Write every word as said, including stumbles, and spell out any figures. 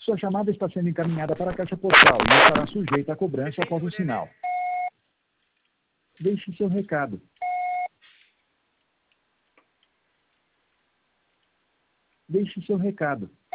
Sua chamada está sendo encaminhada para a caixa postal e estará sujeita a cobrança após o sinal. Deixe seu recado. Deixe seu recado.